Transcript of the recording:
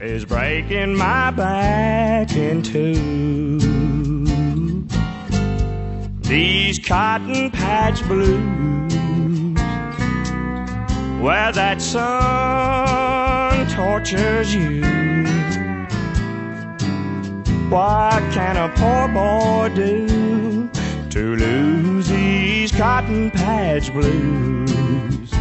is breaking my back in two. These cotton patch blues, where that sun tortures you. What can a poor boy do to lose these cotton patch blues?